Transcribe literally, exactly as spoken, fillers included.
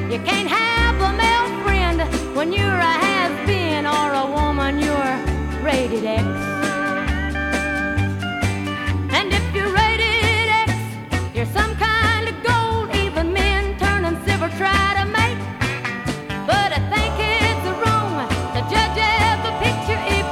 You can't have a male friend when you're a has-been, or a woman you're rated X.